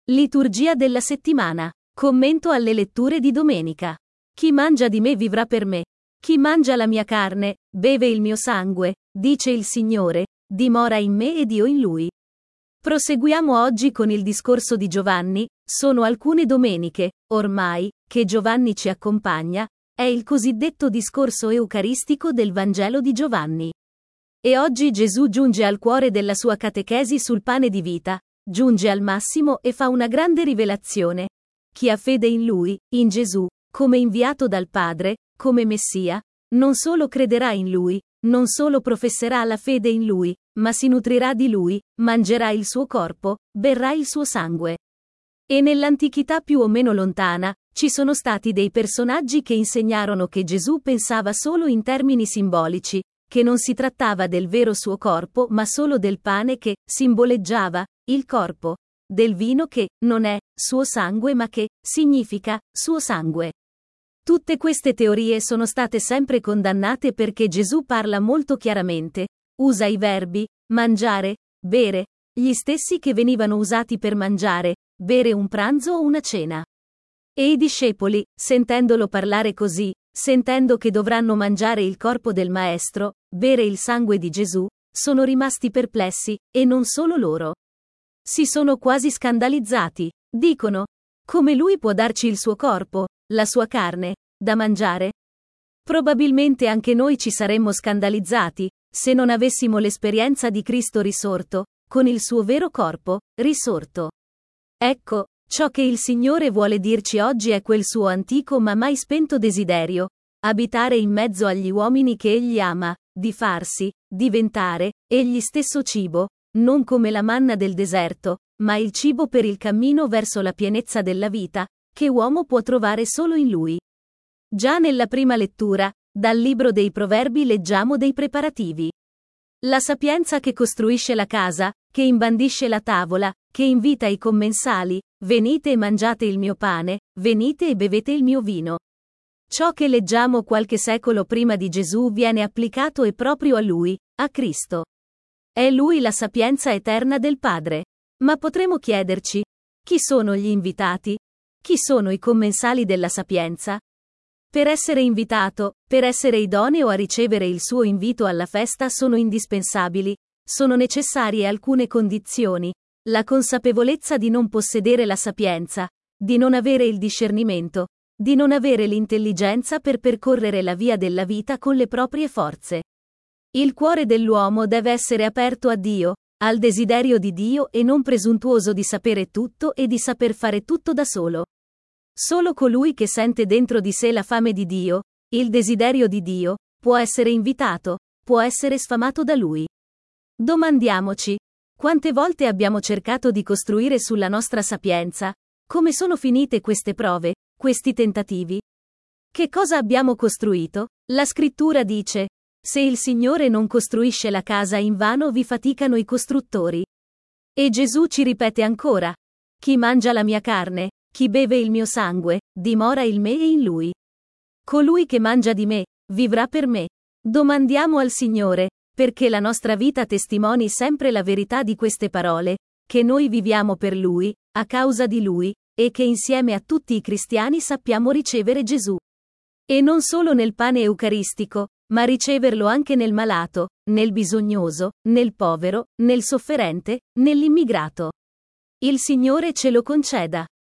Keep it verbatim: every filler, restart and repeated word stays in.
Liturgia della settimana. Commento alle letture di domenica. Chi mangia di me vivrà per me. Chi mangia la mia carne, beve il mio sangue, dice il Signore, dimora in me ed io in lui. Proseguiamo oggi con il discorso di Giovanni. Sono alcune domeniche, ormai, che Giovanni ci accompagna, è il cosiddetto discorso eucaristico del Vangelo di Giovanni. E oggi Gesù giunge al cuore della sua catechesi sul pane di vita, giunge al massimo e fa una grande rivelazione. Chi ha fede in lui, in Gesù, come inviato dal Padre, come Messia, non solo crederà in lui, non solo professerà la fede in lui, ma si nutrirà di lui, mangerà il suo corpo, berrà il suo sangue. E nell'antichità più o meno lontana, ci sono stati dei personaggi che insegnarono che Gesù pensava solo in termini simbolici, che non si trattava del vero suo corpo ma solo del pane che simboleggiava il corpo, del vino che non è suo sangue ma che significa suo sangue. Tutte queste teorie sono state sempre condannate perché Gesù parla molto chiaramente, usa i verbi mangiare, bere, gli stessi che venivano usati per mangiare, bere un pranzo o una cena. E i discepoli, sentendolo parlare così, sentendo che dovranno mangiare il corpo del Maestro, bere il sangue di Gesù, sono rimasti perplessi, e non solo loro. Si sono quasi scandalizzati, dicono: come lui può darci il suo corpo, la sua carne, da mangiare? Probabilmente anche noi ci saremmo scandalizzati, se non avessimo l'esperienza di Cristo risorto, con il suo vero corpo, risorto. Ecco, ciò che il Signore vuole dirci oggi è quel suo antico ma mai spento desiderio, abitare in mezzo agli uomini che egli ama, di farsi, diventare, egli stesso cibo, non come la manna del deserto, ma il cibo per il cammino verso la pienezza della vita, che uomo può trovare solo in lui. Già nella prima lettura, dal libro dei Proverbi leggiamo dei preparativi. La sapienza che costruisce la casa, che imbandisce la tavola, che invita i commensali, venite e mangiate il mio pane, venite e bevete il mio vino. Ciò che leggiamo qualche secolo prima di Gesù viene applicato e proprio a lui, a Cristo. È lui la sapienza eterna del Padre. Ma potremo chiederci: chi sono gli invitati? Chi sono i commensali della sapienza? Per essere invitato, per essere idoneo a ricevere il suo invito alla festa sono indispensabili, sono necessarie alcune condizioni: la consapevolezza di non possedere la sapienza, di non avere il discernimento, di non avere l'intelligenza per percorrere la via della vita con le proprie forze. Il cuore dell'uomo deve essere aperto a Dio, al desiderio di Dio e non presuntuoso di sapere tutto e di saper fare tutto da solo. Solo colui che sente dentro di sé la fame di Dio, il desiderio di Dio, può essere invitato, può essere sfamato da Lui. Domandiamoci: quante volte abbiamo cercato di costruire sulla nostra sapienza? Come sono finite queste prove, questi tentativi? Che cosa abbiamo costruito? La Scrittura dice: se il Signore non costruisce la casa invano vi faticano i costruttori. E Gesù ci ripete ancora: chi mangia la mia carne, chi beve il mio sangue, dimora in me e in lui. Colui che mangia di me, vivrà per me. Domandiamo al Signore, perché la nostra vita testimoni sempre la verità di queste parole, che noi viviamo per Lui, a causa di Lui, e che insieme a tutti i cristiani sappiamo ricevere Gesù. E non solo nel pane eucaristico, ma riceverlo anche nel malato, nel bisognoso, nel povero, nel sofferente, nell'immigrato. Il Signore ce lo conceda.